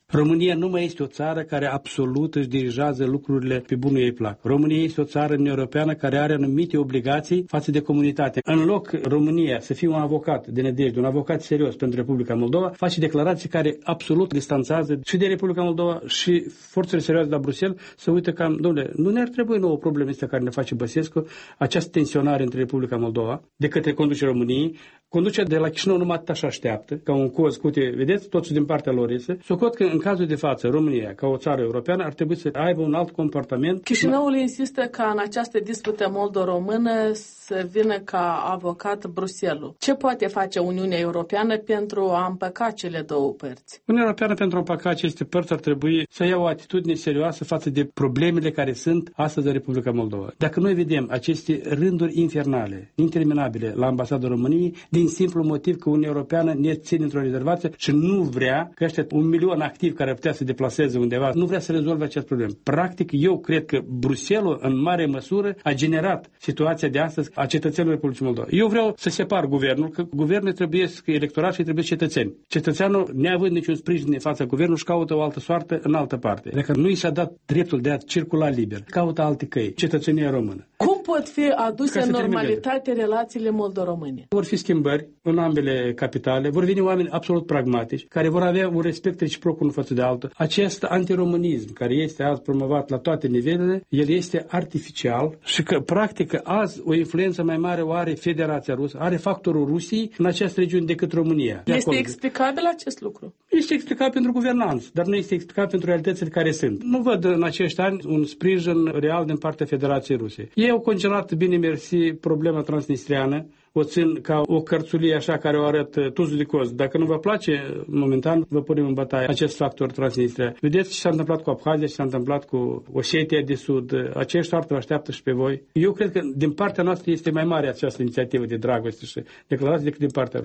România nu mai este o țară care absolut își dirigează lucrurile pe bunul ei plac. România este o țară în europeană care are anumite obligații față de comunitate. În loc România să fie un avocat de nădejde, un avocat serios pentru Republica Moldova, face declarații care absolut distanțează și de Republica Moldova și forțele serioase de la Bruxelles să uită cam, domnule, nu ne-ar trebui nouă probleme astea care ne face Băsescu, această tensionare între Republica Moldova de către conducerea României. Conducerea de la Chișinău numai atât așa așteaptă, ca un coz, uite, vedeți, totul din partea lor este. Socot că în cazul de față, România, ca o țară europeană, ar trebui să aibă un alt comportament. Chișinăul insistă ca în această dispută moldo-română să vină ca avocat Bruxelles. Ce poate face Uniunea Europeană pentru a împăca cele două părți? Uniunea Europeană pentru a împăca aceste părți ar trebui să ia o atitudine serioasă față de problemele care sunt astăzi în Republica Moldova. Dacă noi vedem aceste rânduri infernale, interminabile la ambasada României, din simplu motiv că Uniunea Europeană ne ține într-o rezervație și nu vrea că ăștia 1 milion activ care ar putea să deplaseze undeva, nu vrea să rezolve acest problem. Practic, eu cred că Bruxelles, în mare măsură, a generat situația de astăzi a cetățenilor Republicii Moldova. Eu vreau să separ guvernul, că guvernul trebuie electorat și trebuie cetățeni. Cetățeanul, neavând niciun sprijin în fața guvernului, își caută o altă soartă în altă parte. Dacă nu i s-a dat dreptul de a circula liber, caută alte căi, cetățenia română. Cum pot fi aduse în normalitate relațiile moldo-române? Vor fi schimbări în ambele capitale, vor veni oameni absolut pragmatici, care vor avea un respect reciproc unul față de altul. Acest antiromânism, care este azi promovat la toate nivelele, el este artificial și că, practic, azi o influență mai mare o are Federația Rusă, are factorul Rusiei în această regiune decât România. Este explicabil acest lucru? Este explicat pentru guvernanță, dar nu este explicat pentru realitățile care sunt. Nu văd în acești ani un sprijin real din partea Federației Ruse. Ei au congelat, bine mersi, problema transnistriană, o țin ca o cărțulie așa care o arăt tuzul de coz. Dacă nu vă place, momentan vă punem în bătaie acest factor Transnistria. Vedeți ce s-a întâmplat cu Abhazia, ce s-a întâmplat cu Osetia de Sud. Acești soartă vă așteaptă și pe voi. Eu cred că din partea noastră este mai mare această inițiativă de dragoste și declarație decât din partea